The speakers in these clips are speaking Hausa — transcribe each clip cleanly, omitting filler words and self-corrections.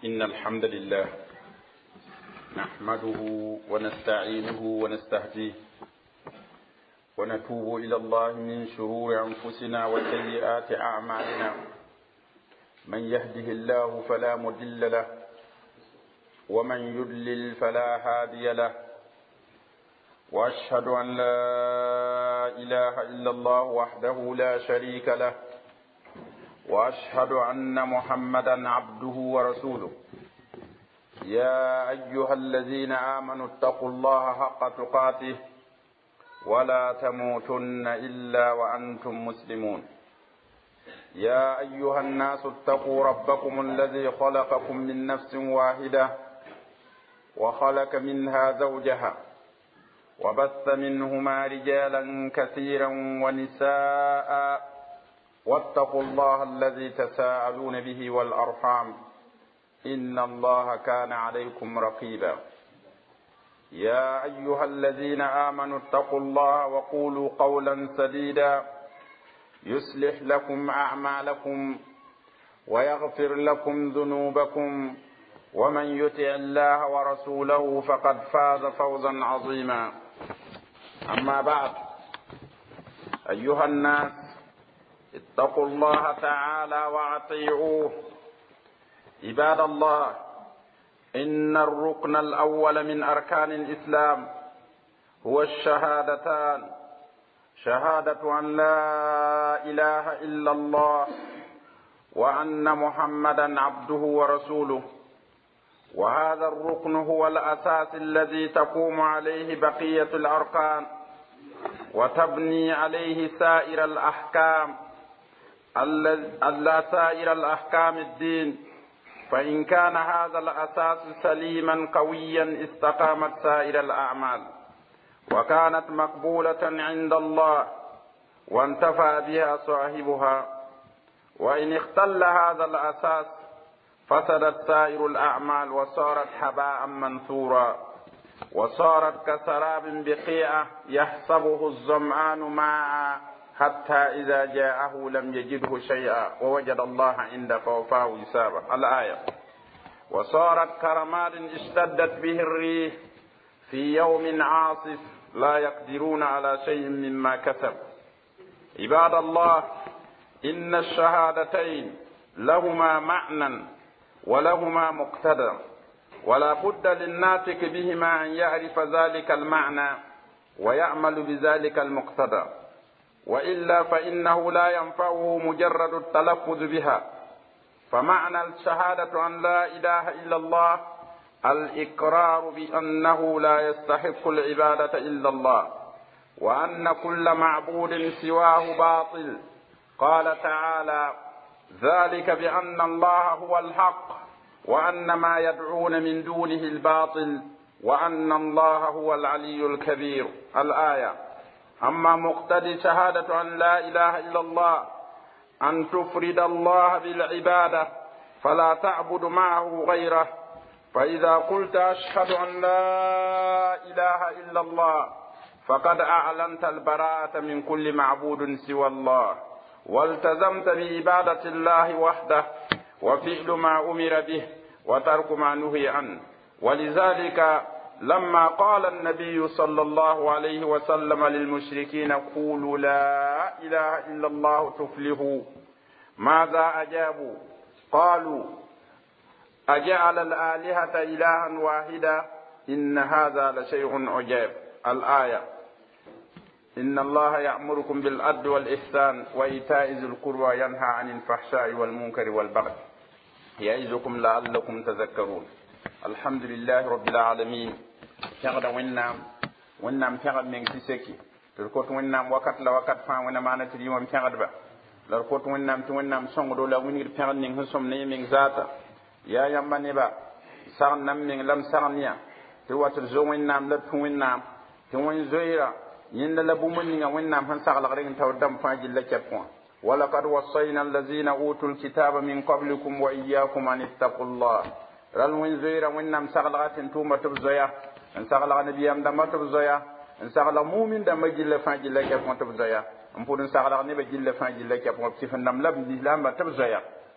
إن الحمد لله نحمده ونستعينه ونستهديه ونتوب إلى الله من شرور أنفسنا وسيئات أعمالنا. من يهده الله فلا مضل له ومن يضلل فلا هادي له، وأشهد أن لا إله إلا الله وحده لا شريك له، وأشهد أن محمدا عبده ورسوله. يا أيها الذين آمنوا اتقوا الله حق تقاته ولا تموتن إلا وأنتم مسلمون. يا أيها الناس اتقوا ربكم الذي خلقكم من نفس واحدة وخلق منها زوجها وبث منهما رجالا كثيرا ونساء، واتقوا الله الذي تساءلون به والأرحام إن الله كان عليكم رقيبا. يا أيها الذين آمنوا اتقوا الله وقولوا قولا سديدا يصلح لكم أعمالكم ويغفر لكم ذنوبكم، ومن يطع الله ورسوله فقد فاز فوزا عظيما. أما بعد، أيها الناس اتقوا الله تعالى وأطيعوه. عباد الله، إن الركن الأول من أركان الإسلام هو الشهادتان، شهادة أن لا إله إلا الله وأن محمدا عبده ورسوله. وهذا الركن هو الأساس الذي تقوم عليه بقية الأركان وتبني عليه سائر الأحكام الدين. فإن كان هذا الأساس سليما قويا استقامت سائر الأعمال وكانت مقبولة عند الله وانتفع بها صاحبها. وإن اختل هذا الأساس فسدت سائر الأعمال وصارت هباء منثورا، وصارت كسراب بقيعة يحسبه الظمآن ماء حتى إذا جاءه لم يجده شيئا ووجد الله عنده فوفاه حسابه. الآية. وصارت كرماد اشتدت به الريح في يوم عاصف لا يقدرون على شيء مما كسب. عباد الله، إن الشهادتين لهما معنى ولهما مقتضى، ولا بد للناطق بهما أن يعرف ذلك المعنى ويعمل بذلك المقتضى، وإلا فإنه لا ينفعه مجرد التلفظ بها. فمعنى الشهادة أن لا إله إلا الله الإقرار بأنه لا يستحق العبادة إلا الله، وأن كل معبود سواه باطل. قال تعالى: ذلك بأن الله هو الحق وأن ما يدعون من دونه الباطل وأن الله هو العلي الكبير. الآية. أما مقتضي شهادة أن لا إله إلا الله أن تفرد الله بالعبادة فلا تعبد معه غيره. فإذا قلت أشهد أن لا إله إلا الله فقد أعلنت البراءة من كل معبود سوى الله، والتزمت بعبادة الله وحده وفعل ما أمر به وترك ما نهي عنه. ولذلك لما قال النبي صلى الله عليه وسلم للمشركين: قولوا لا إله إلا الله تفلحوا، ماذا أجابوا؟ قالوا: أجعل الآلهة إلها واحدا إن هذا لشيء عجاب. الآية. إن الله يأمركم بالعدل والإحسان وإيتاء ذي القربى وينهى عن الفحشاء والمنكر والبغي يعظكم لعلكم تذكرون. الحمد لله رب العالمين. تغدا ونام تغد من تسكي تركوت ونام وقت لا وقت فان ونا ما نتري وم تغد با لركوت ونام سونغدو لا ونير تغد نين هسوم ني من ذاتا يا يامباني با سان نام من لم سانيا تو واتر زو ونام لا تو ونام تو ون زويرا يند لا بومنيغا ونام هان ساغلا غرين تاو دام فاجي لا تيبون. ولقد وصينا الذين اوتوا الكتاب من قبلكم واياكم ان اتقوا الله. رال وين زويرا ونام ساغلا تن توما تبزويا ان ساغلا نبيام دما تبزويا ان ساغلا مؤمن دما جيل فاجي لا تيبون تبزويا ان بودن ساغلا نبي جيل فاجي لا تيبون تيفن نام لا بالاسلام تبزويا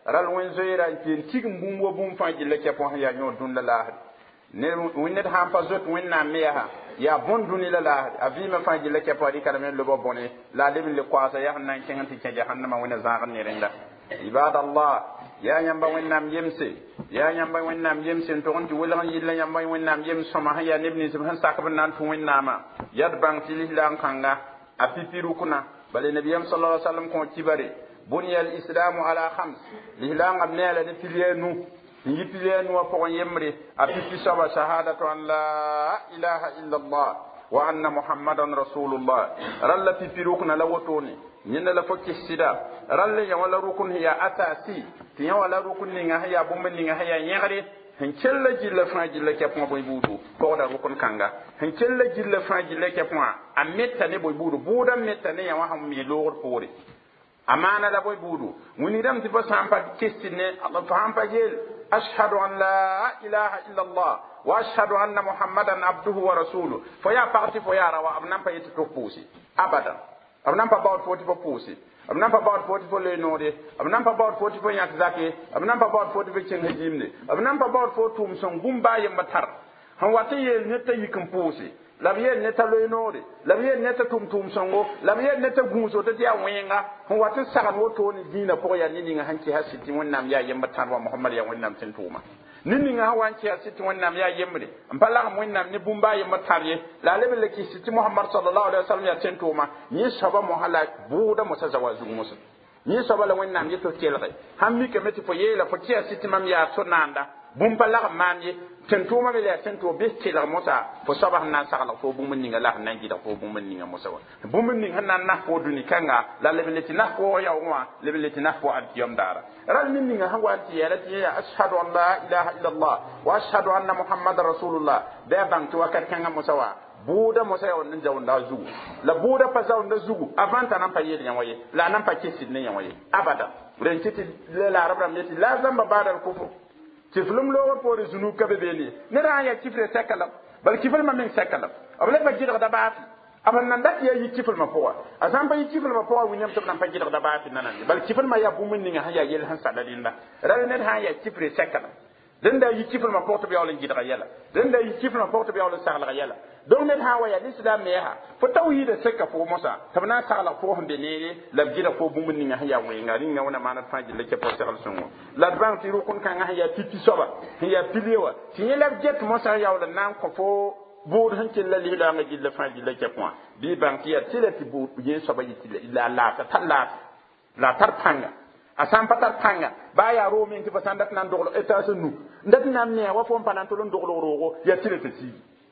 ral wen zoira tin tigum bum wo bum fa gilla ke pon ya nyon dun la la ne winnet ham pa zot winna meha ya bon duni la la avi ma fa gilla ke pon ka men lo bo boné la lebin le kwasa ya nan kenganti ke jahannama wona zaqan ne renga ibadallah ya nyamba wennam yemse ya nyamba wennam yemse to on ti wala yilla nyamba wennam yem soma ha ya nebni zum han sakab nan to wennama yad bang tilihlan kanga apipiru kuna bale nabiyam sallallahu alaihi wasallam ko tibare bunya al islamu ala khams lihlan abnala de piliyanu ni piliyanu wa ko yemre apipi saba shahadatu an la ilaha illa allah wa anna muhammadan rasulullah ralla pipiru kuna lawotoni nyina la fokki sida ralle ya wala rukun ya atasi tiya wala rukun ni nga ya bumba ni nga ya nyagare hen cella jilla fa jilla ke pon boy budu ko da rukun kanga hen cella jilla fa jilla ke pon ametta ne boy budu buda metta ne ya wa ham mi lor pore amana la boy budu muni dam ti fa sampa kistine Allah fa hampa jel ashhadu an la ilaha illa allah wa ashhadu anna muhammadan abduhu wa rasuluhu fa ya parti fo ya rawa amnan pa yiti to pusi abadan abnan pa bawt foti fo pusi abnan pa bawt foti fo le node abnan pa bawt foti fo yak zake abnan pa bawt foti fo chen hajimne abnan pa bawt fo tum son gumba yamba tar han wata yel neta yikum pusi labiye neta le node labiye neta tum songo labiye neta gunso to dia wenga han wata sagan woto ni dina ko ya ni nga hanki hasiti wonnam ya yamba tar wa muhammad ya wonnam tin tuma nini nga wanci asiti wonnam ya yemre ampala wonnam ni bumba yemma tarye la lebe le kisiti muhammad sallallahu alaihi wasallam ya tentoma ni saba mo hala buda mo sa zawazu musu ni saba la wonnam yeto kelre hammi ke meti fo yela fo tia siti mam ya sonanda bumba la manje tentoma be ya tento be kelre mota fo saba na sagala fo bumun ninga la nan gida fo bumun ninga musa wa bumun ninga nan na fo duni kanga la lebe le tina fo ya wa lebe le tina fo adiyam dara ral min ninga hawati ya lati ya ashhadu an la ilaha illa allah wa ashhadu anna muhammadar rasulullah da ban to wakat kanga musa wa buda musa ya wannan jawunda zugu la buda pa zawunda zugu avanta nan pa yeli nyawaye la nan pa kisi ne nyawaye abada ren kiti la arabra meti la zamba bada kufu tiflum lo ko zunu kabe beli ne ra ya kifre sakala bal kifal ma men sakala abla ba jira da baati aban nan dat ya yi kifal ma poa azan ba yi kifal ma poa winyam to nan pa jira da baati nan bal kifal ma ya bumun ni ha ya yel han sadadinda ra ne ha ya kifre sakala den da yi kifal ma porto bi awlen jira yala den da yi kifal ma porto bi awlen sagala yala don ne ha wa ya lislam me ha fo tawhid sakka fo mosa tabna sagala fo hande ne la jira fo bumun ni ha ya wenga ringa wana mana fa jilla ke porto al sungo la ban ti ru kun kan ha ya titi soba ya pilewa ti la jet mosa ya wala nan ko fo bod han ke la lila nga jilla fa jilla ke point bi banki ya tilati bu ye soba yiti la la ta talla la tarpanga asam patar panga ba ya ro min ti pasandat nan doglo etasunu ndat nan ne wa fo panan to lon doglo rogo ya tilati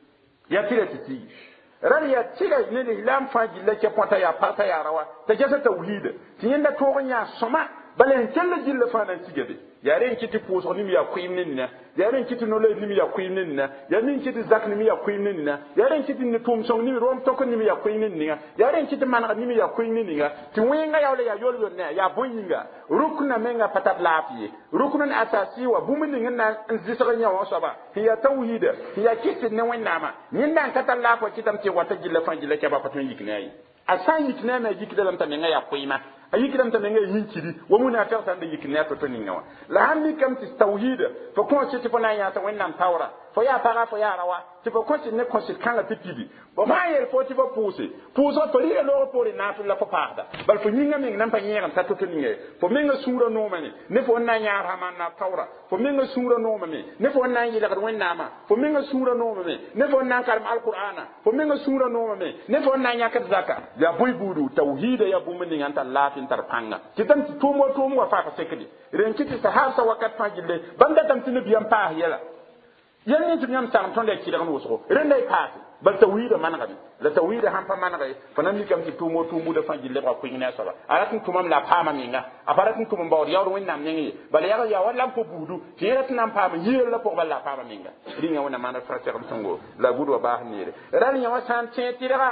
ya tilati ran ya tila ne lam fa jilla ke point ya pata ya rawa ta jasa tauhid ti yanda to nya soma balen kella jilla fa nan sigebe yaren kiti puso ni ya kuimin na yaren kiti no le ni ya kuimin na yaren kiti zak ni ya kuimin na yaren kiti ni tum song ni rom toko ni ya kuimin ni yaren kiti man ni ya kuimin ni ti wenga ya le ya yolo ne ya boyinga rukna menga patat lafi ruknan asasi wa bumin ni na zisra nya wa saba hiya tauhid hiya kiti ne wenama nyinda katal lafi kitam ti wata jilla fa jilla ke ba patun yiknai asan yikna na yikda lam ta menga ya kuima ayikram ta menga yinkiri wa munafiq tan da yikna to ninga wa la hammi kam ti tauhid fa ko ci ti fona ya ta wannan tawra fo ya para fo ya rawa ti fo ko ci ne ko ci kan la pipibi bo ma yel fo ti fo pousse to li lo po na to la fo parda bal fo ninga men nan pa nyera ta to ninga fo menga sura no mani ne fo na nya raman na tawra fo menga sura no mani ne fo na yi daga wannan ma fo menga sura no mani ne fo na karam alqur'ana fo menga sura no mani ne fo na nya kat zaka ya boy budu tauhid ya bu min nganta lafin tarpanga kitam ti tumo wa fa sekedi ren kiti sahaba wakat fa gille banda tam tin biyam pa yela yanni tin yam sam ton de ki daga woso ren dai pa bal tawhid man gabi la tawhid han pa man gabi fanan mi kam ti tumo da fa gille ba ko ngina sala aratin tumam la pa ma minga aparatin tumam bawr yawro wonnam ngi bal ya wala ko budu ti ratin nam pa ma yel la ko bal la pa ma minga ringa wona man fa sekam songo la gudu ba hanire ran ya wasan ti daga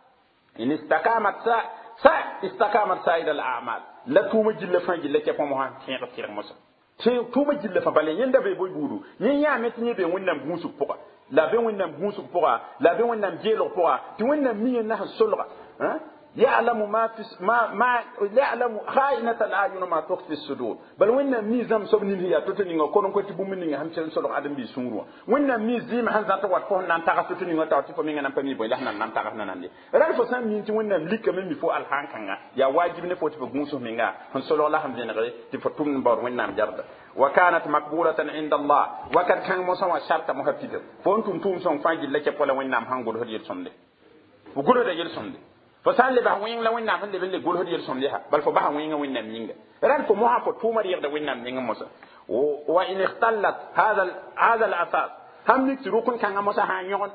in istaqamat sa istaqamat sa'id al-a'mal la tuma jilla fa jilla ke famo han tin ko kire musa tuma jilla fa balen yenda be boy budu yin ya met ni be wonnam gusu poka la be wonnam gusu poka la be wonnam jelo poka ti wonnam mi na solra hein يعلم ما يعلم خائنة الأعين ما تخفي الصدور بل وين ميزام سبني هي تتني وكون كنت بومني هم تشن سلو عدم بيسونرو وين ميزيم هل ذات وات فون نان تاغا تتني وتا تفو مين نان بامي بوي لحنا نان تاغا نان رال فسان مين تي وين ليك من مي فو الحان كانغا يا واجب ني فوتي بغونسو مينغا هن سلو لا هم دينغري تي فتوم بور وين نام جارد وكانت مقبولة عند الله وكان كان موسى وشرط محفيد فونتم توم سون فاجي لك بولا وين نام هانغول هدي سوندي وغلو دا يل سوندي فسان لي با وين لا وين نام لي بل غول هدي سوندي ها بل فبا وين وين نام مينغا ران فو موها فو توما يرد وين نام مينغا موسى وان اختلت هذا الاساس هم نيت روكن كان موسى ها نيون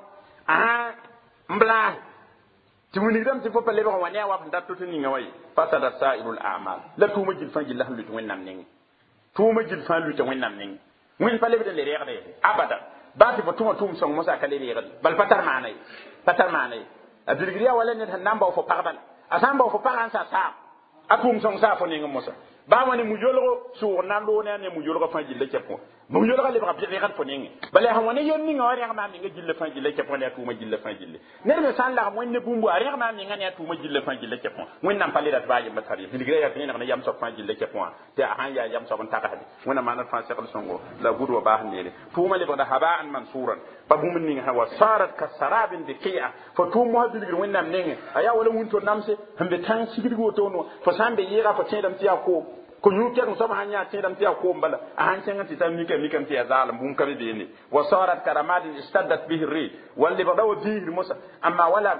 مبلا تمني دم تفو بل با وانيا وا فندا توتني نغوي فسد سائر الاعمال لا توما جيل فان جيل الله وين نام نينغا توما جيل فان لوتا وين نام نينغا وين فالي بدل لي ريغدي ابدا باتي فو توما سون موسى كالي ريغدي بل فتر معناي adirgriya wala ne namba fo parban asamba fo paran sa atum song sa fo ninga mosa ba woni mu jolgo sur nando ne mu jolgo fa jille kepo mu jolgo le ba bi rat fo ninga bale ha woni yonni ngori ma mi nga jille fa jille kepo ne atuma jille fa jille ne me san la mo ne bumbu ari ma mi nga ne atuma jille fa jille kepo won nam pale dat baaji matari adirgriya bi ne yam so fa jille kepo te han ya yam so ban taka hadi wona ma na fa sekal songo la gudu ba hande tuma le ba haba'an mansuran ba bumun ninga hawa sarat kasarabin diqi'a fa tumu hadirgir won nam ninga aya wala wunto namse hambe tan sigirgo tono fa sambe yira fa tedam tiya ko nyuke ko sama hanya tedam tiya ko mbala a hanchen ti tan mike mikam tiya zalam bum kabe deni wa sarat karamadin istaddat bihi ri walli badaw bihi musa amma wala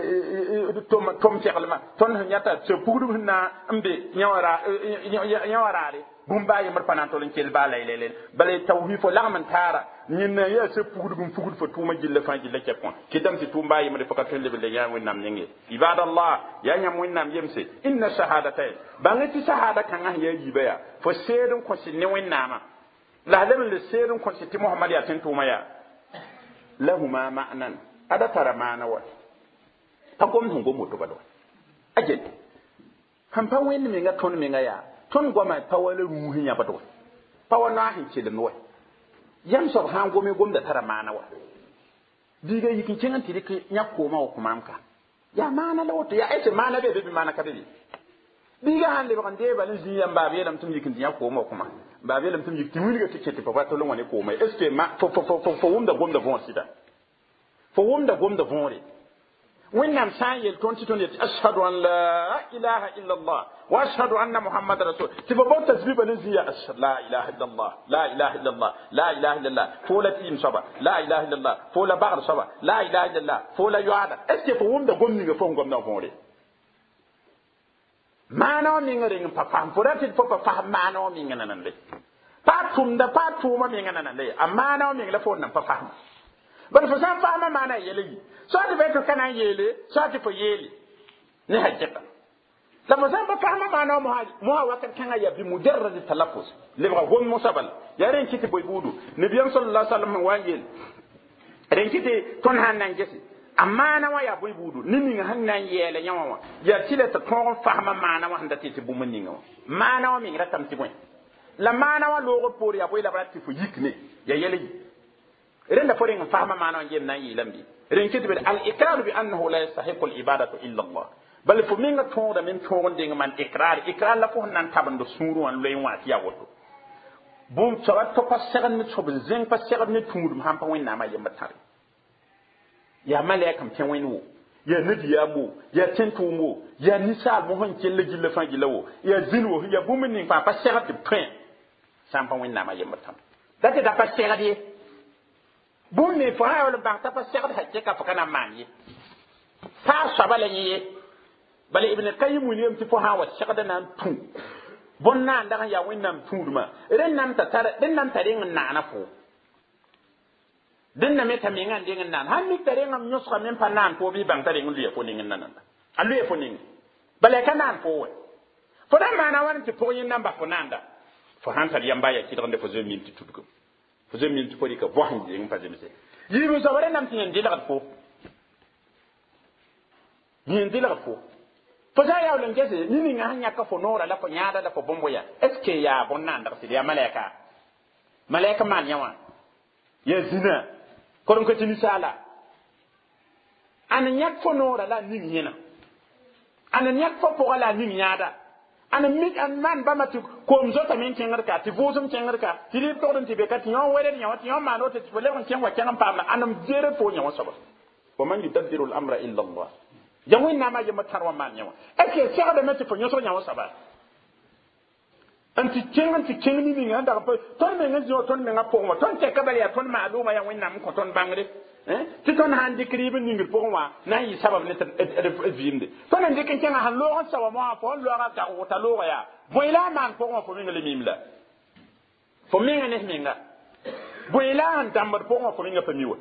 tom tialma ton nyata se pugdu na ambe nyawara bumba yimar panantolin kel balay lelen balay tawhi fo lagman tara nyinna ya se fugudu fo tuma jille fa jille kepon kidam ti tumba yimar fo katel be ya wonnam nyenge ibadallah ya nyam wonnam yemse inna shahadatayn bangati shahada kan ah ya yibaya fo sedun ko sinne wonnama la lam le sedun ko sitti muhammad ya tin tuma ya lahuma ma'nan ada tara mana wa takom hungo moto bado ajen hampa wen mi nga ton mi nga ya ton goma pawale ruhi nya bato pawana hin ce da noy yam so han gome gom da tara mana wa diga yikin cin anti dike nya koma wa kuma amka ya mana la wato ya ese mana be mana ka be diga han le ban de balin ziyan ba be lam tum yikin nya koma kuma ba be lam tum yikin wuli ga tike papa to lon wani koma eske ma fo wumda gom da von sida fo wumda gom da von re وإنما سائل تونتي أشهد أن لا إله إلا الله وأشهد أن محمد رسول تبغى تسبيب نزية أشهد لا إله إلا الله لا إله إلا الله لا إله إلا الله فولا تيم صبا لا إله إلا الله فولا بغر صبا لا إله إلا الله فولا يعاد أسكت فوم ده قوم نيجي فوم قوم نافوري ما نوم نيجي فهم فورات الفوق فهم ما نوم نيجي ننلي فاتوم ده فاتوم نيجي ننلي أما نوم نيجي لفورنا فهم بل فسان فهم ما نيجي سواء بيتو كان يلي سواء يلي نهجك لما زال بفهم معنا مها وقت كان يبي مجرد التلفظ لبغى هو مسبل يا رين كتي بيبودو نبي صلى الله عليه وسلم وانجيل رين كتي تنهان نانجسي أما أنا ويا بيبودو نمي هنن يلا يوم يا تيلا تكون فهم معنا وهند تيجي بومنينغ معنا ومين رتم تبوين لما أنا ولوغ بوري أبوي لبرات تفو يكني يا يلي رين دفورين فهم معنا وانجيل نايي لمبي رنكت بالإقرار بأنه لا يستحق العبادة إلا الله بل فمين تون من تون دين من إقرار لا فهن نتابن دسورو أن لين واتيا وتو بوم تبى تفسرن متشوب زين فسرن متمود مهم بوين نما يمتاري يا ملاكم تنوينو يا نديامو يا تنتومو يا نسال مهن كل جل فانجلو يا زينو يا بومين فسرن تبين سام بوين نما يمتاري ده تفسر دي بون ني فها ولا بعد تفسير حقيقه فكان ماني تا شبل ني بل ابن القيم وليم تفها والشقد نان تو بون نان دا يا وين نام تودما رن نام تتر دن نام ترين نانا فو دن نام تامين دين نان هان مي ترين نام نسخه من فنان فو بي بان ترين لي فو نين نان الوي فو نين بل كان نان فو فدا معنا وان تفوين نام با فو ناندا فهان تر يامبا يا كيدون دفو زمين تودكم فزم من تقولي كواحد يوم فزمسه يبي زوجة نام تين ديلا فو ديلا فو فزايا ولا نجزء نيني عن يكا فنورا لا فنيادا لا فبومبويا اسكي يا بونان درسي يا ملاك مان يوان يا زنا كورن كتير سالا أنا يك فنورا لا نيني هنا anan yak fo po ala ning yada anan mit an man ba matu ko mzota men kengarka ti vozum kengarka ti li tordon ti be kat yon wede nyawa ti yon mano te wele on kenwa kenam pamna anam jere fo nyawa saba wa man yudabbiru al-amra illa Allah jawin na ma yema tarwa man nyawa eke sega de meti fo nyoso nyawa saba anti kengi ni nganda ko ton me ngazo ton me ngapo ma ton te kabali ya ton ma aluma ya winna ko ton bangre ti ton handi kribe ningir po wa na yi sabab ne vimde ton ande ken kenga han lo sawa mo fo lo ga ta o ta lo ya boila man po fo mi ngale mimla fo mi ngane minga boila han tambar po fo mi ngapa miwa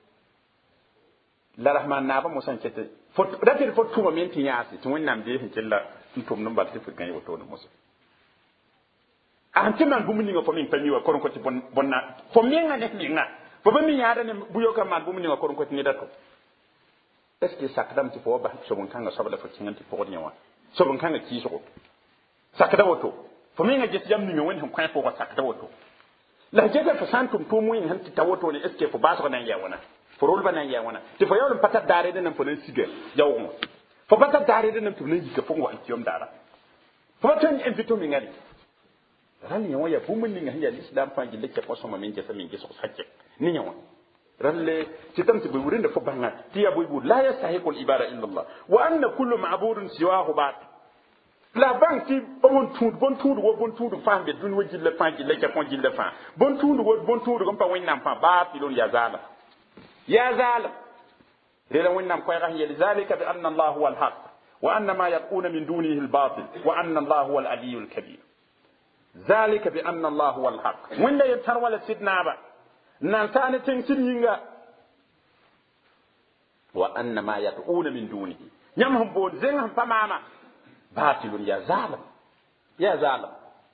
la rahman na ba mo san kete fo ratir fo tuma min tinyasi to winnam de hin kella tum num batte fo kan yoto no muso anti man bumuni ngo fomin pamiwa koron ko ti bonna fo menga nek minga fo ba mi yaada ne buyo ka man bumuni ngo koron ko ti nidato est ce que sakdam ti fo ba so bon kanga sabala fo tinganti fo nyawa so bon kanga ki so sakda woto fo menga jet jam ni won han kwan fo sakda woto la jeta fo santum to muin han ti tawoto ne est ce que fo ba so nan yawana fo rol ba nan yawana ti fo yawon patat dare de nan fo nan siga yawo fo patat dare de nan to nan yika fo wa antiyom dara fo tan invito mi ngari ran yawa ya bumun ni hanya islam fa gille ke ko soma min ke samin ke so sakke ni yawa ralle citam ti burin da fo banga ti ya buy la yastahiqu al ibada illa Allah wa anna kullu ma'budun siwahu bat la bank ti bon tudu fa be dun wajille fa gille ke ko gille fa bon tudu ko pa wonnam fa batilun ya zala rela wonnam ko ga hiyal zalika bi anna Allah huwa al haqq wa anna ma yaquna min dunihi al batil wa anna Allah huwa al aliyyul kabir ذلك بأن الله هو الحق وين لا يتروى لسيدنا أبا نانتاني تنسينينغا وأن ما يدعون من دونه يمهم بون زينهم فماما باطل يا ظالم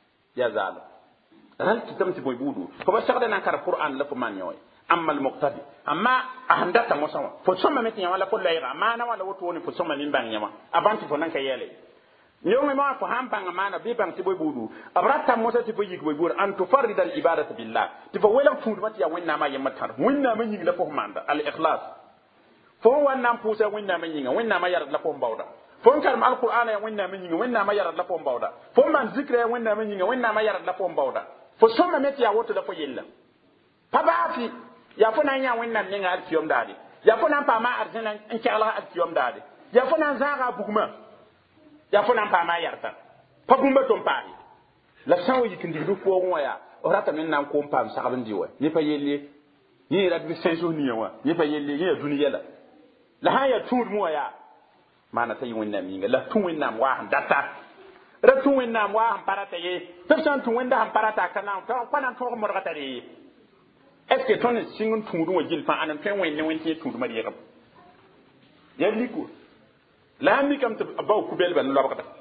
رال كتمت بوي بودو فما شغلنا نكر القرآن لفمان يوي أما المقتدي أما أهندت مسوا فسمى متي ولا كل يرى ما أنا ولا وتوني فسمى من بان يما أبانتي فنانك يلي يوم ما فهم بان ما نبي بان تبوي بودو أبرات موسى تبوي يكبوي بور أن تفرد العبادة بالله تفويل فود ما تيا وين نما يمتر وين نما يجي لفهم ماندا الإخلاص فهو نام فوسا وين نما يجي وين نما يرد لفهم باودا فهم كلام القرآن وين نما يجي وين نما يرد لفهم باودا فهم من ذكر وين نما يجي وين نما يرد لفهم باودا فسمى متي أوتو لفهم يلا فبعثي يا فنا يا وين نما يجي أرتيوم دادي يا فنا بما أرجنا إن شاء الله أرتيوم دادي يا فنا زارا بوما ya fo nan pa ma yarta pa gumba ton paari la sawo yikin digu fo waya orata men nan ko pam sabin diwa ni pa yelle ni rabbi senso ni yawa ni pa yelle ni duniya la ha ya tur mu waya mana tayi wonna mi la tun wonna wa data ra tun wonna wa parata ye tafsan tun wonna parata kana kana to mo rata re est ce que ton singun tun wa jil fa anan fen wenne wenti tun ma yegam yelli ko la mi kam te baw kubel ban lo bakata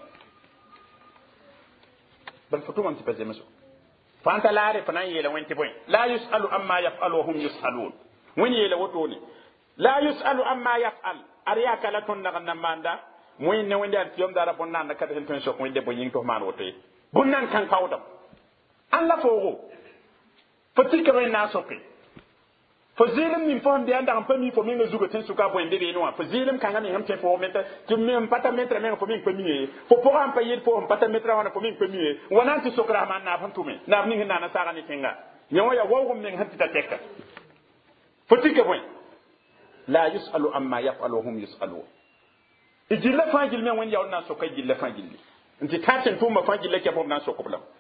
ban foto man ti pese meso fanta laare fana yela wenti boy la yusalu amma yaf'alu wa hum yusalun woni yela wotoni la yusalu amma yaf'al ariya kala ton daga manda moy ne wende ar tiyom dara bonna na kata hen so ko wende bo ying to man wote bonnan kan kawdam alla fogo fatika be na soki fazilim min fo hande anda ampa mi fo mi ngazugo tin suka bo ndebe no fazilim kanga mi hamte fo meta tum mi pata metra men fo mi ko mi fo po ampa yir fo pata metra wana fo mi ko mi wana ti sokra man na fantume na ni hina na saga ni tinga nyawo ya wawo min hanti ta tekka fatika boy la yusalu amma yaf'alu hum yusalu ijilla fajil men won yawna so kay jilla fajil nti taten tuma fajil ke fo na so ko blam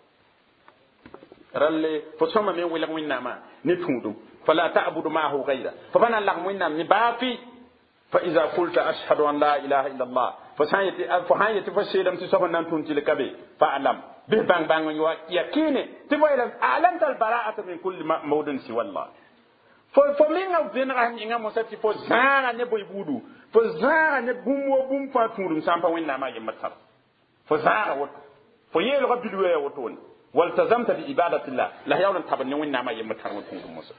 ralle fo soma men wala winna ma ni tundum فلا تعبد معه غيره فبنا الله منا من بافي فإذا قلت أشهد أن لا إله إلا الله فهاية فسيلم تسوى نانتون تلكبي فأعلم به بان بان يكيني تبويل أعلمت البراءة من كل مود سوى الله فمين أبين رحم إنها مساتي فزارة نبوي بودو فزارة نبوم وبوم فاتورم سامبا وإننا ما يمتر فزارة وطو فيل رب الوية وطون والتزمت بإبادة الله لا يولا تبني وإننا ما يمتر وطون مصر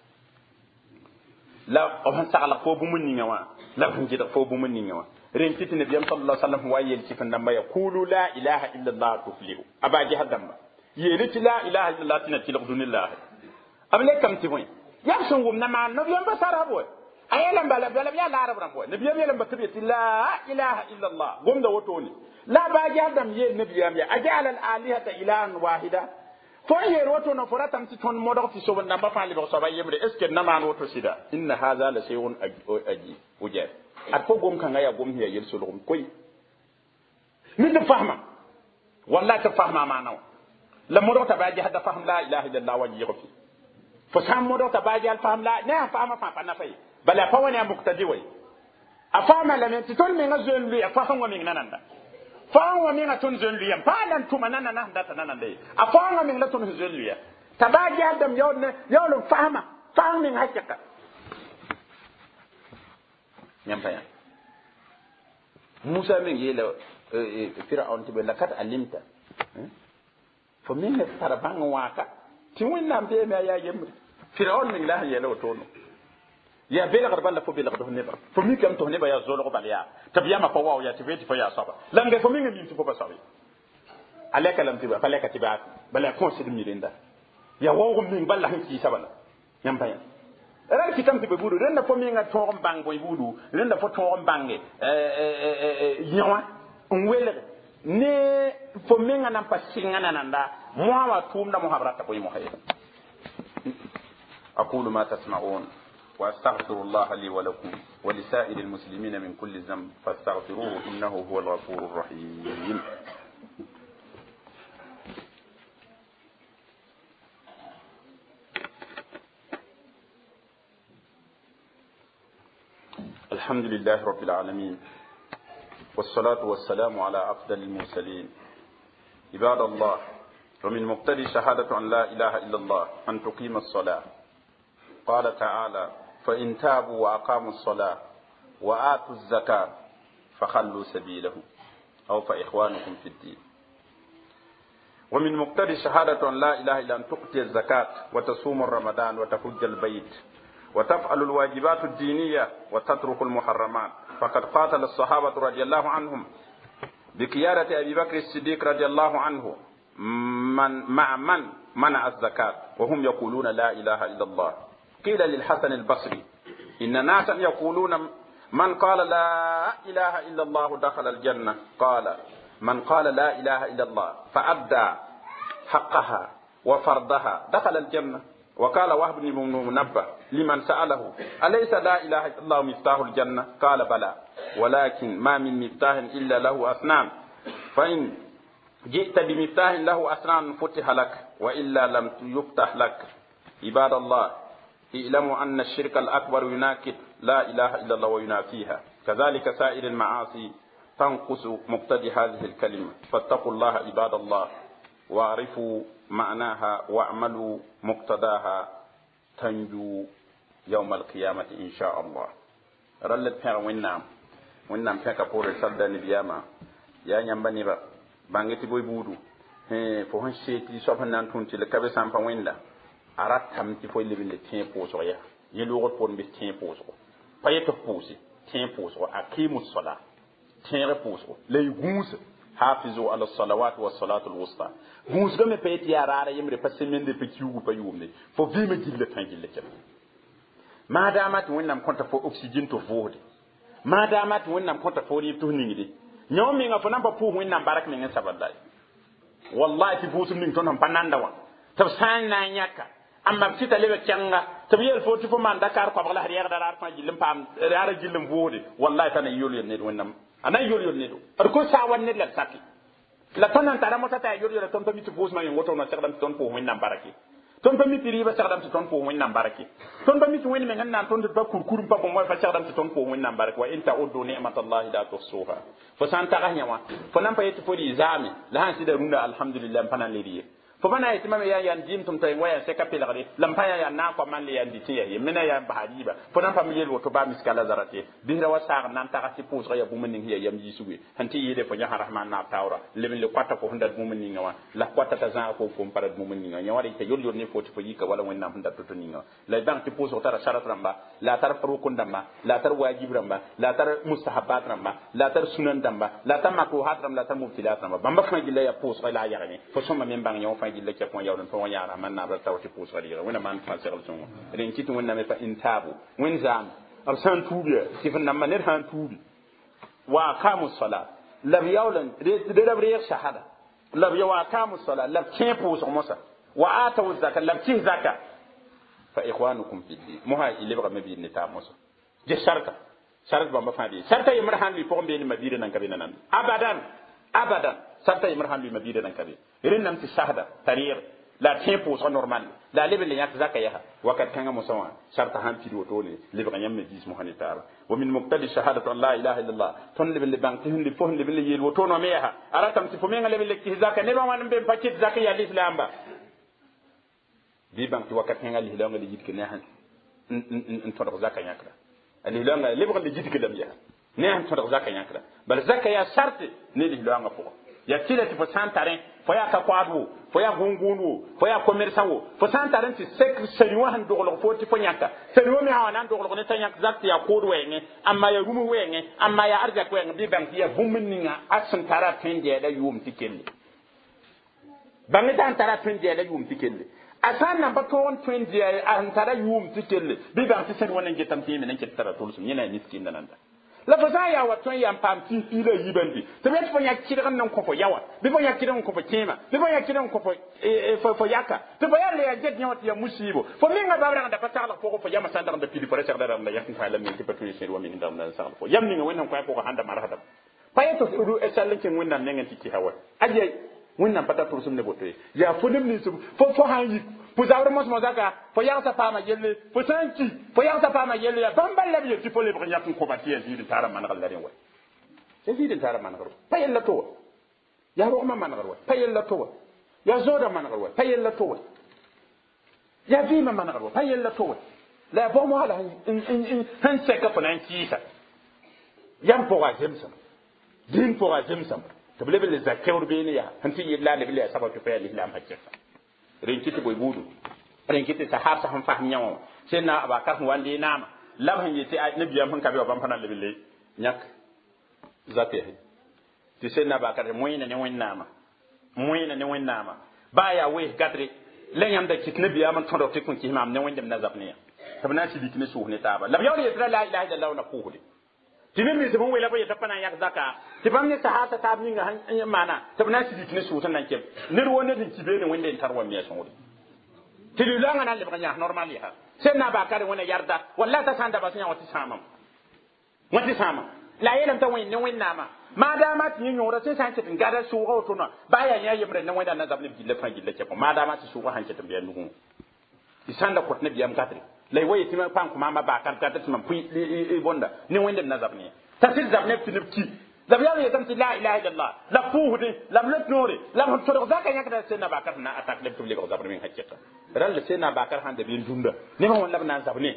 la on sala fo bu mun ninga wa la fun jida fo bu mun ninga wa ren titi nabi sallallahu alaihi wasallam wa yel ci fan damba ya qulu la ilaha illa allah tuflihu abaji hadamba yeli ci la ilaha illa allah tina ci dunillah abne kam ti boy ya sun gum na ma no yamba sarabo ayalan bala ya larab rambo nabiya yalan bakabiyati la ilaha illa allah gomda wotoni la ba jadam ye nabiyam ya ajal al alihata ilahan wahida fo ye woto no foratam ti ton modo fi so banda ba fali do so ba yemre est ce que naman woto sida inna hadha la shay'un aji uje at fo gom kan ya gom hiya yel so lum koy ni de fahma wallahi ta fahma manaw la modo ta ba jahada fahm la ilaha illa allah waji yofi fo sam modo ta ba jal fahm la na fahma fa na fay bala fa wani muqtadi way afama la men titol men ngazon lu afahma min nananda fa'wa min atun zonliya palan tuma nanana ndata nananda afahma min latun zonliya tabaji adam yawlo fahma min hakika nyampaya Musa min yela Fir'aun tibe lakat alimta fo min ne tarabanga waka ti wonna be me ya yemri Fir'aun min la yela otono ya bela garban la fo bela garban neba fo mi kam to neba ya zolo ko balya tabiya ma ko waw ya tibeti fo ya saba lange fo mi ngi fo ba sawi aleka lam tiba faleka tiba bala ko sidim ni linda ya waw mi balla hin ci sabala nyam bayan ran ki tam tibe budu ren na fo mi nga to bang boy budu ren na fo to bange yawa on wele ne fo mi nga nam pasinga nananda mo wa tum na mo habrata ko mo hayya aqulu ma tasma'un وأستغفر الله لي ولكم ولسائر المسلمين من كل ذنب فاستغفروه إنه هو الغفور الرحيم الحمد لله رب العالمين والصلاة والسلام على أفضل المرسلين عباد الله ومن مقتضي شهادة أن لا إله إلا الله أن تقيم الصلاة قال تعالى فإن تابوا وأقاموا الصلاة وآتوا الزكاة فخلوا سبيلهم أو فإخوانكم في الدين ومن مقتضي شهادة أن لا إله إلا أن تؤتي الزكاة وتصوم رمضان وتحج البيت وتفعل الواجبات الدينية وتترك المحرمات فقد قاتل الصحابة رضي الله عنهم بقيادة أبي بكر الصديق رضي الله عنه من منع الزكاة وهم يقولون لا إله إلا الله قيل للحسن البصري إن ناسا يقولون من قال لا إله إلا الله دخل الجنة قال من قال لا إله إلا الله فأدى حقها وفرضها دخل الجنة وقال وهب بن منبه لمن سأله أليس لا إله إلا الله مفتاح الجنة قال بلى ولكن ما من مفتاح إلا له أسنان فإن جئت بمفتاح له أسنان فتح لك وإلا لم يفتح لك عباد الله اعلموا أن الشرك الأكبر يناكد لا إله إلا الله وينافيها كذلك سائر المعاصي تنقص مقتضي هذه الكلمة فاتقوا الله عباد الله واعرفوا معناها واعملوا مقتضاها تنجو يوم القيامة إن شاء الله رلت فيها وينام فيها كبور السلدة نبياما يا نيامباني با بانغتي بوي بودو فوهن شيتي سوفن نانتونتي لكابي سامفا ويندا arat tam ti foy lebin le tien poso ya yelo got pon be tien poso payeto posi tien poso akimus sala tien reposo le gunse hafizu ala salawat was salatul wusta gunse do me payeti ya rara yemre pasemen de pekiugo payumne fo vime gille tan gille ken madama to wonnam konta fo oxygène to vode madama to wonnam konta fo ni to ningide nyomi nga fo namba pu wonnam barak men saballai wallahi fi futum ning ton pananda wa tabsan na nyaka amma fita lebe kyanga tabiyel foti fo man Dakar ko bala hariya darar fa jilim pam rara jilim vodi wallahi tan yol ne wonnam ana yol ne do ko sa wanne la sati la tanan tara mota ta yol ton to mitu bosma yon woto no sagdam ton po wonnam baraki ton to mitu riba sagdam ton po wonnam baraki ton to mitu wonni men nan ton ba kurkurum pa mo fa sagdam ton po wonnam baraki wa inta uddu ni'matallahi la tuhsuha fo san ta ganya fo nan pa yetu fo di zami la han sida runda alhamdulillah panan leriye fo bana yitima me yan dim tum tay waya se kapelare lampaya ya na ko man le yan ditiya ye mena ya bahadiba fo nan pam yelo to ba miskala zarate bihra wasar nan ta kasi pus ya bumen hiya yam yisuwe hanti yede fo nya rahman na tawra lemin le kwata ko hunda bumen ngawa la kwata ta za ko fo parad bumen ngawa nya wari te yol yor ne foti fo yika wala wonna hunda to ninga la dan ti pus tara sharat ramba la tar rukun damba la tar wajib ramba la tar mustahabat ramba la tar sunan damba la tar makruhat ramba la tar mubtilat ramba bamba fa gilla ya pus la ya ne fo soma men bang nyaw gilla ke pon yawon pon yara man na bar tawti pusari wona man fa segal songo ren kitu wonna me fa intabu wen zam ab san tubiya sifan nan maner han tubi wa aqamus salat lab yawlan de lab riya shahada lab yawa aqamus salat lab kempo so mosa wa atu zakat lab ti zakat fa ikhwanukum fi din moha ilebra mabi ni ta mosa je sharka ba ma fadi sharta yimar hanli po mbe ni mabire nan kabina nan abadan sharta yimar hanli mabire nan kabi irin nam ti shahada tarir la tempo so normal la lebe le yak zakaya wakat kanga musawa sharta han fi do tole lebe ganyam me dis mo hanitara wa min muqtadi shahadatu an la ilaha illallah ton lebe le bank tin li fo lebe le yel woto no meha aratam ti fo me lebe le ki zakaya ne ba wan be pakit zakaya l'islam ba bi bank ti wakat kanga li longa li jitke ne han to zakaya yakra ali longa lebe le jitke lam ya ne han to zakaya yakra bal zakaya sharti ne li longa fo ya tila ti fo santare fo ya ka kwadu fo ya gungunu fo ya commerçant wo fo santare ti sek seriwa han doglo fo ti fo nyaka seriwa mi hawana doglo ne tanyak zakti ya kodu wenge amma ya rumu wenge amma ya arja ko wenge bi bank ya bumminga asun tara tende da yum tikelle bangi tan tara tende da yum tikelle asan nan ba ton tende an tara yum tikelle bi bank ti seriwa ne getam ti men ke tara tulsum nyina miskin nan da la faza ya waton ya pam ti ila yibandi to bet fo yak kiran nan ko fo yawa bi fo yak kiran ko fo kema bi fo yak kiran ko fo yaka to bo yalle ya jet nyawti ya musibo fo minga babra da fatala ko yama sandar da pidi fo da da yakin fa lamin ti patu ni wa min da nan sa fo yamni nga wannan ko ko handa marhada payeto udu esalin kin wannan nan ti hawa aje wannan pata tursum ne bote ya fo nim ni fo hanyi fu zawre mos mozaka fo yasa pama yelle fo sanki fo yasa pama yelle ya bambal labi ti fo le brin yakun ko batiye zidin tara man gallaren wa zidin tara man garo payella to ya ro ma man garo payella to ya zoda man garo payella to ya vima man garo payella to la bo mo hala han seka fo nan kisa yam po ga zemsam din po ga zemsam to bele bele zakeur be ne ya hanti yilla le bele sabatu fa l'islam hakka renkiti boy budu renkiti sahaba han fahim nyawo senna abakar wande nama lam han yiti ay nabiyam han kabe bam fanal bele nyak zaté ti senna abakar moyina ne won nama baya we gadre lenyam da kit nabiyam man tondo tikun ki imam ne wondem nazabniya tabna ci dikine suhne taba lam yawli yatra la ilaha illallah na kuhudi timin mi sebon wela boye tapana yak zaka tibam ne sahata tabni nga han mana tabna ci dikine suhtan nan kem nir wonne din cibe ne wonde tarwa mi yason wodi tilu langa nan le banya normal ya senna ba kare wona yarda walla ta sanda ba sunya wati sama la yelam ta wonne wonna ma dama tin nyora sai san tin gada su ho to na baya nya yemre nan wanda na zabne billa fa gilla ke ma dama ci su ho han ke tambiya nugu isanda kot ne biyam katri lay waye tima pan kuma ma ba kan ta tima pi bonda ni wende na zabne tasil zabne tinibti zab yawe yam ti la ilaha illallah la fuhudi la lat nori la hon to zaka yakda sena ba kan na attack le tubli ko zabne min haccata ral le sena ba kan hande bin dunda ni ma won labna zabne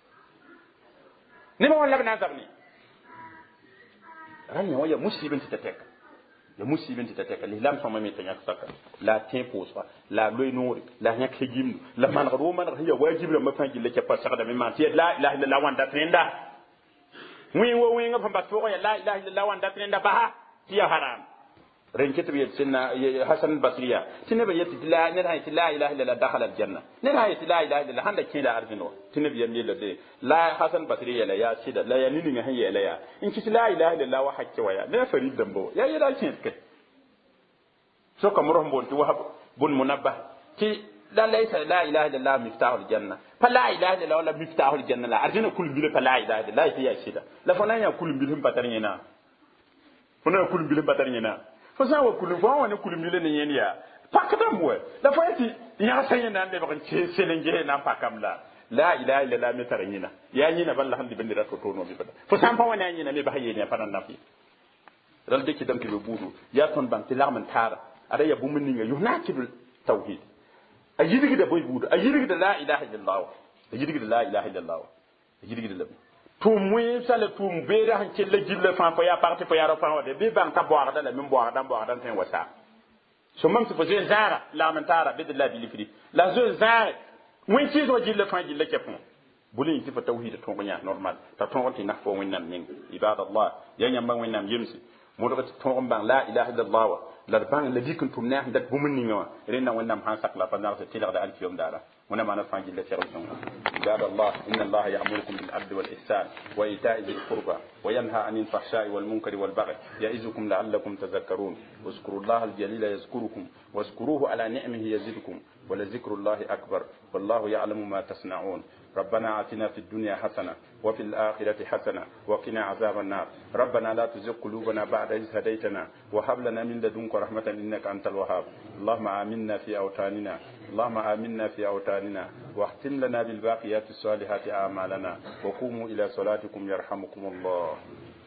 ran ne waya musibin ti tatek ya musibin ti tatek l'islam sama mi tanya saka la tempo so la loy nori la nyak hejim la man garo man hiya wajib la mafangi le kepa saka da mi ma ti la ilaha illallah wanda trenda wi nga famba to ya la ilaha illallah wanda trenda ba ti ya haram ren ketu yet sinna hasan basriya tinaba yet la ne ha ti la ilaha illallah dakhala al janna ne ha ti la ilaha illallah handa kila arzino tinaba yem le de la hasan basriya la ya sida la ya nini nga hayya la ya in ki la ilaha illallah wa hakki wa ya ne farid dambo ya da kin ke so kam roh mbon ti wahab bun munabbah ti la laysa la ilaha illallah miftahul janna fa la ilaha illallah wala miftahul janna la arjina kul bil fa la ilaha illallah ya sida la fana ya kul bil patarina fana kul bil patarina fo sa wa kul fo wa ne kul bil ne yenia pakata mwe la fo yati ya sanya nan de bakan ce selenge nan pakam la ilaha illallah mi tarina ya nyina balla handi bandira to no bi bada fo sam fa wa ne nyina me ba hayene fa nan nafi dal de ki dam ki be budu ya ton bang ti larman tara ada ya bu minni nga yunakidul tauhid ajidigi da boy budu ajidigi da la ilaha illallah ajidigi da la ilaha illallah ajidigi da tum wi sale tum be da han kelle jille fa fa ya parti fa ya ra fa wade be bang ta boara da min boara dan ten wasa so mam se fazer zara la mentara bidillah bil firi la zo zara wi ci zo jille fa jille ke fon bulin ti fa tauhid to ngonya normal ta ton wonti nak fo winnam min ibadallah ya nyam bang winnam yimsi mo do to bang la ilaha illallah la bang la dikun tum ne dat bu mun ni wa rena wonnam han sakla fa na sa tilada al fiyum dara wana mana fangi la tere sunga ibad allah inna allah ya'murukum bil adli wal ihsan wa ita'i dhil qurba wa yanha 'anil fahsha'i wal munkari wal baghi ya'izukum la'allakum tadhakkarun واذكروا الله الجليل يذكركم واذكروه على نعمه يزدكم ولذكر الله أكبر والله يعلم ما تصنعون ربنا آتنا في الدنيا حسنة وفي الآخرة حسنة وقنا عذاب النار ربنا لا تزغ قلوبنا بعد إذ هديتنا وهب لنا من لدنك رحمة إنك أنت الوهاب اللهم آمنا في أوطاننا اللهم آمنا في أوطاننا واختم لنا بالباقيات الصالحات أعمالنا وقوموا إلى صلاتكم يرحمكم الله